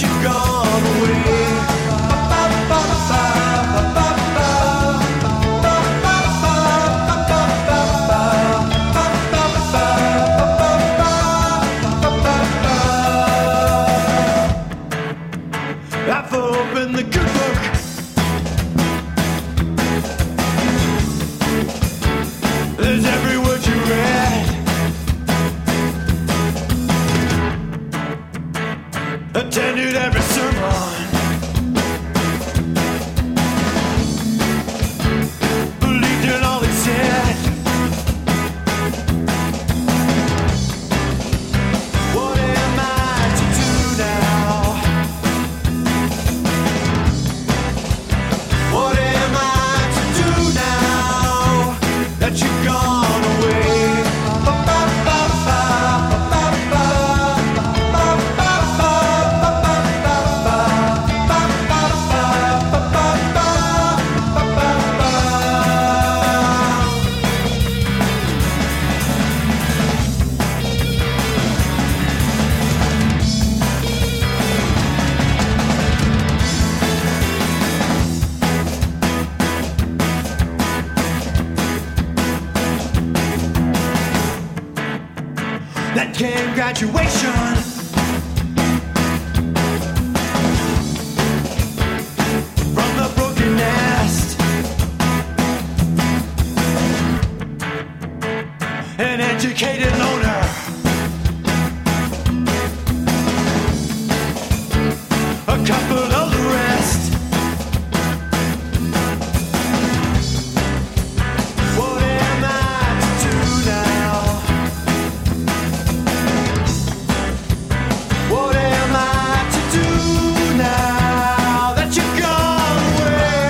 you've gone away. I've opened the good book. There's every word you read. Attended every sermon. Believed in all he said. What am I to do now? What am I to do now that you've gone away? That came graduation. From the broken nest. An educated loner. A couple of the rest. What am I to do now? What am I to do now that you've gone away?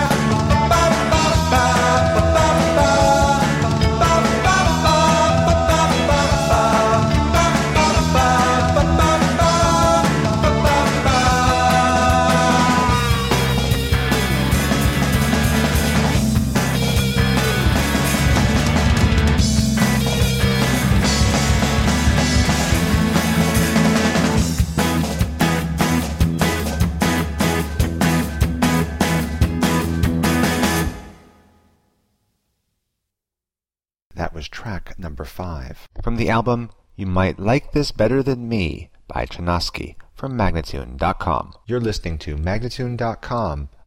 That was track number 5 from the album You Might Like This Better Than Me by Chinaski from Magnatune.com. You're listening to Magnatune.com,